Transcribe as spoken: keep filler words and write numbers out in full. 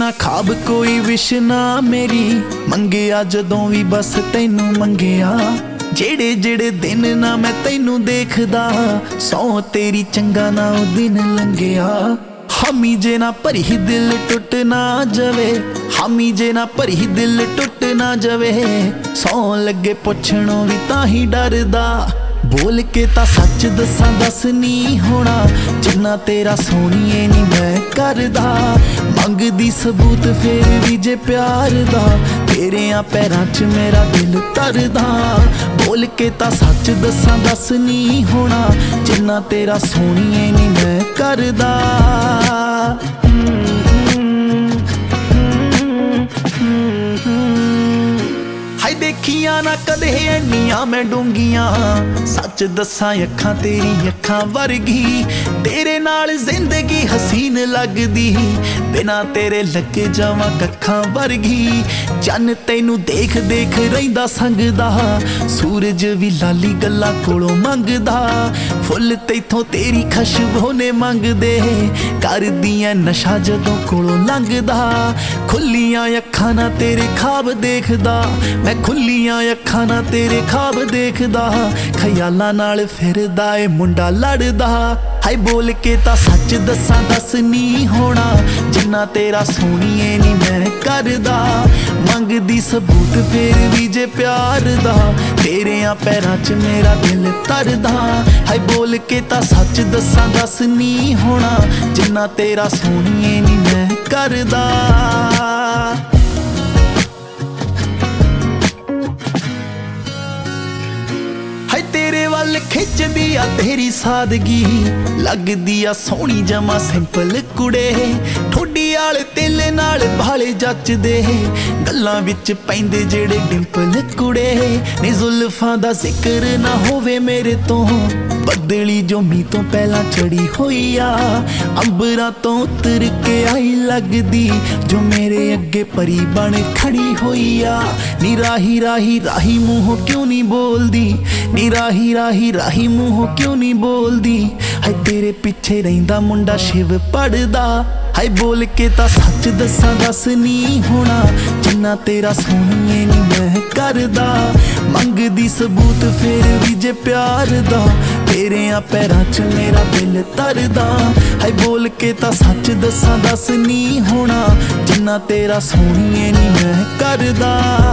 ना खाब कोई विश ना मेरी मंगिया जदों भी बस तैनू मंगिया। जेड़े जेड़े दिन ना मैं तैनू देखदा सौ तेरी चंगा ना ओ दिन लंघिया। हामी जे ना भरी दिल टुट ना जावे, हामी जे ना भरी दिल टुट ना जावे। सौ लगे पुछणों भी तां ही डरदा, बोल के ता सच दसां दस नी होना जिन्ना तेरा सोनिए नी मैं करदा। मंगदी सबूत फिर भी जे प्यार दा, तेरेयां पैरां च मेरा दिल तरदा। बोल के ता सच दसां दस नी होना जिन्ना तेरा सोनिए नी मैं करदा। देखिया ना कदे एनियां मैं डूंगियां, सच दसां अखां तेरी अखां वर्गी। तेरे नाल जिंदगी हसीन लगदी, बिना तेरे लगे जावां कखां वर्गी। चन्न तैनू देख देख रहिंदा संगदा, सूरज भी लाली गल्लां कोलों मंगदा। फुल तैथों तेरी खुशबू ने मंगदे, करदियां नशा जदों कोलों लंघदा। खुलियां अखां ना तेरे ख्वाब देखदा मैं, खुलियां अखां ना तेरे ख्वाब देखदा। ख्यालां नाल फिरदा ए मुंडा लड़दा, हाय बोल के ता सच दसां दस नी होना जिन्ना तेरा सोनिए नी मैं करदा। मंगदी सबूत फिर भी जे प्यार दा, तेरेयां पैरां च मेरा दिल तरदा। हाय बोल के ता सच दसां दस नी होना जिन्ना तेरा सोनिए नी मैं करदा। तेरे वाल खिचदी आ तेरी सादगी, लगदी आ सोहनी जमा सिंपल कुड़े। ठोडी आले तिल नाल भाले जचदे, गल्लां विच पैंदे जेड़े डिंपल कुड़े। नी जुल्फां दा जिक्र ना होवे मेरे तो, बदली जो मी तो पहला चढ़ी होई आ। अंबरां तो उतर के आई लगदी, जो मेरे अगे परी बन खड़ी होई आ। नी राही राही राही मूंहों क्यों नहीं बोलदी, नी राही राही राही मूंहों क्यों नहीं बोलदी। हाय तेरे पीछे रहिंदा मुंडा शिव पढ़दा, हाय बोल के ता सच दसां दस नी होना जिन्ना तेरा सोनिए नी मैं करदा। मंगदी सबूत फिर भी जे प्यार दा, तेरेयां पैरां च मेरा दिल तरदा। हाय बोल के ता सच दसां दस नी होना जिन्ना तेरा सोनिए नी मैं करदा।